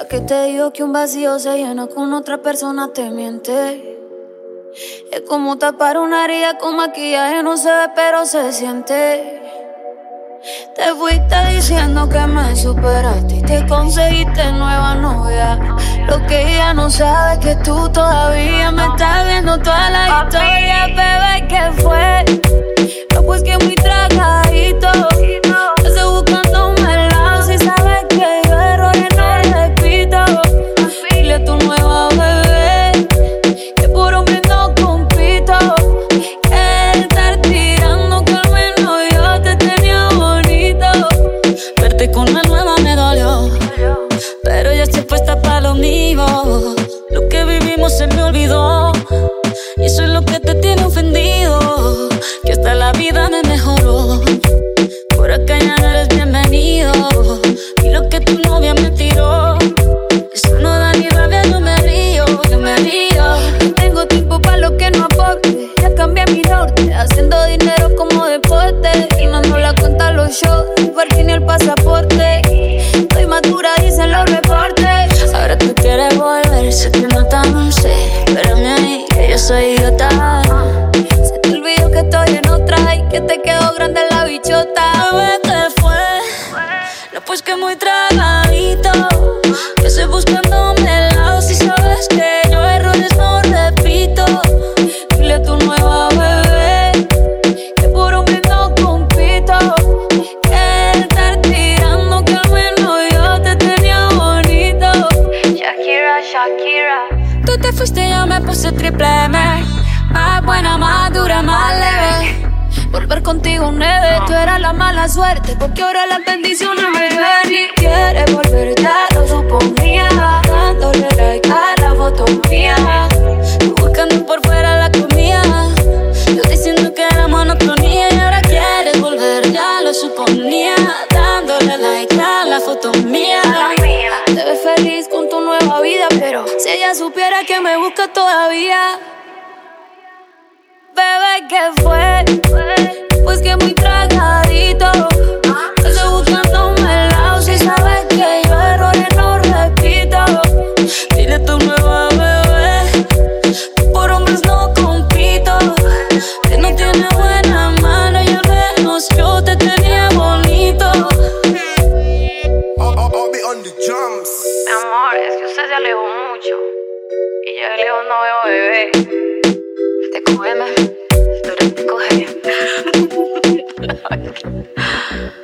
que te digo que un vacío se llena con otra persona te miente. Es como tapar una herida con maquillaje, no se ve pero se siente. Te fuiste diciendo que me superaste y te conseguiste nueva novia. Lo que ella no sabe es que tú todavía me estás viendo toda la historia. Bebé, ¿qué fue? No, pues que muy tragadito. Estoy buscándome el lado. Si sabes que yo errores no repito. Dile a tu nueva bebé que por hombre no compito. Que estar tirando que al menos yo te tenía bonito. Verte con la nueva me dolió, pero ya estoy puesta para lo mío. Lo que vivimos se me olvidó y eso es lo que te tiene ofendido. Que hasta la vida me mejoró. Por acá ya no eres bienvenido. Y lo que tu novia me tiró, eso no da ni rabia, yo me río, yo me río. No tengo tiempo para lo que no aporte. Ya cambié mi norte, haciendo dinero como deporte. Y no la cuenta a los shows, el parking ni el pasaporte. Estoy madura, dicen los reportes. Ahora tú quieres volver, se te nota, no sé. Espérame ahí, que yo soy idiota. Se te olvidó que estoy en otra y que te quedó grande la bichota. Bebé, ¿qué fue? No, pues que muy tragadito. Que estoy buscándome el lado. Si sabes que yo errores no repito. Dile a tu nueva bebé que por hombre no compito. Que estar tirando que al menos yo te tenía bonito. Shakira, Shakira. Tú te fuiste y yo me puse triple M. Más buena, más dura, más leve. Volver contigo nueve, tú eras la mala suerte, porque ahora las bendiciones me ven. Y quieres volver, ya lo suponía, dándole like a la foto mía. Tú buscando por fuera la comida, yo diciendo que era monotonía. Y ahora quieres volver, ya lo suponía, dándole like a la foto mía. Te ves feliz con tu nueva vida, pero si ella supiera que me busca todavía. Bebé, ¿qué fue? Pues que muy tragadito. Estoy buscándome el lado. Si sabes que yo errores no repito. Dile a tu nueva bebé que por hombres no compito. Que no tiene buena mano y al menos yo te tenía bonito. I'll be on the drums. Mi amor, es que usted se alejó mucho y yo de lejos no veo bebé. Te cógeme, pero te coge.